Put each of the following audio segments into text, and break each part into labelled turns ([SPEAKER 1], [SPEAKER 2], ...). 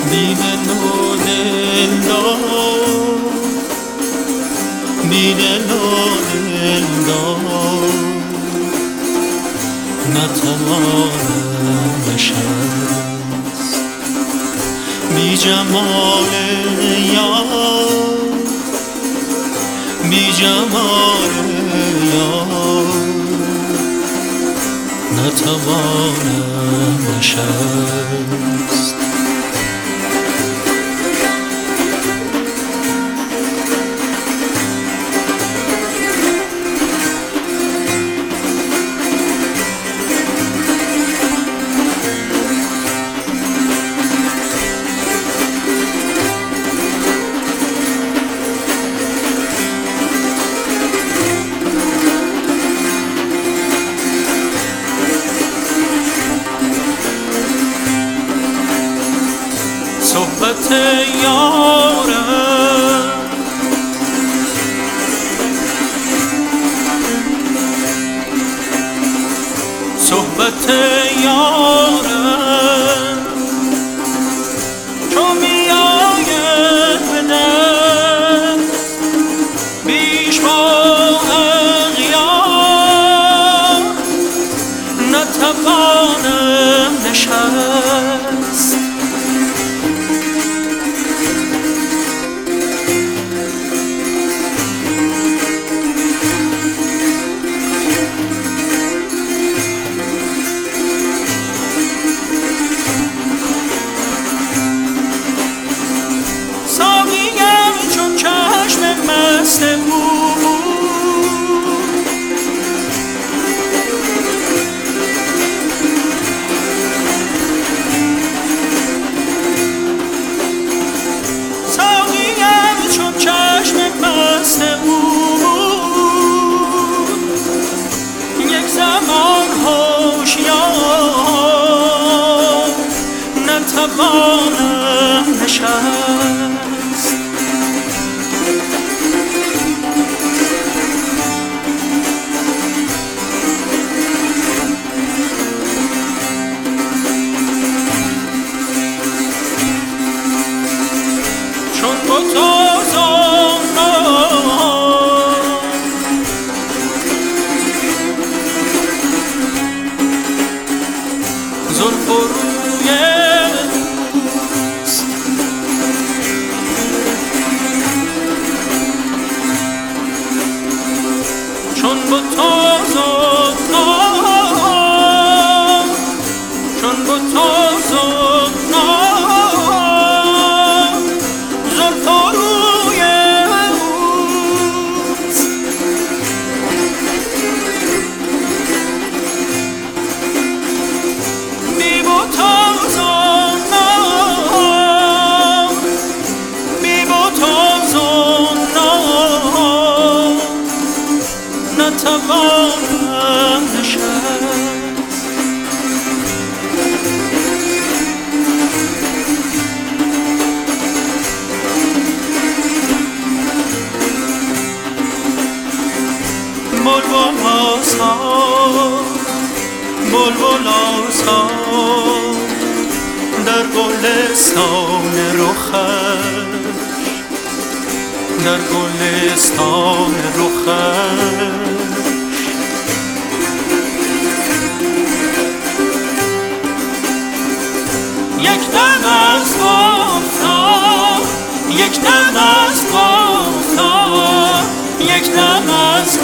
[SPEAKER 1] بی دل و دلدار، بی دل و دلدار، نتوانم نشست. بی جمال یار، بی جمال یار، نتوانم نشست. صحبت یارم، صحبت یارم، چو میآید به دست بیش با اغیار، نتوانم نشست. یک زمان هوشیار، نتوانم نشست. چون بتازم زلف و روی اوست، چون بتازم چون بتازم زلف و روی اوست. بی بتازم بی بتازم نتوانم نشست. بلبل آسان، بلبل آسان، در گلستان رخش، در گلستان رخش، یک دم از گفتار، یک دم از گفتار، یک دم از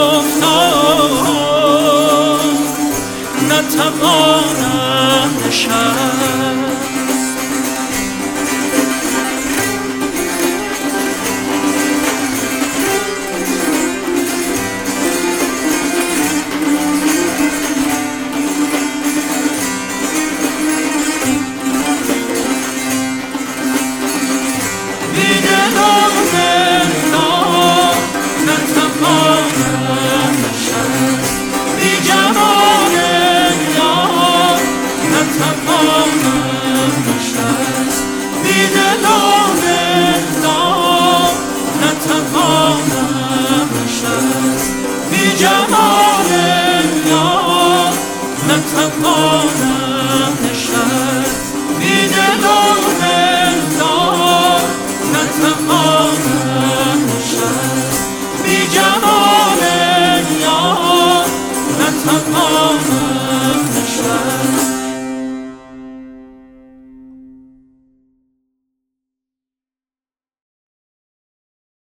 [SPEAKER 1] گفتار، نتوانم نشست. بی دل و دلدار، نتوانم نشست. بی جمال یار، نتوانم